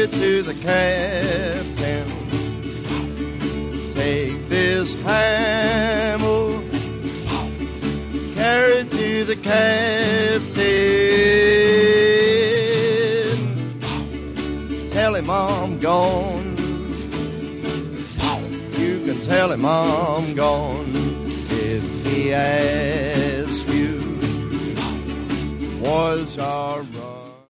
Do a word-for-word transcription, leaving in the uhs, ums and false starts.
carry to the captain. Take this camel, carry to the captain. Tell him I'm gone. You can tell him I'm gone. If he asks you, was our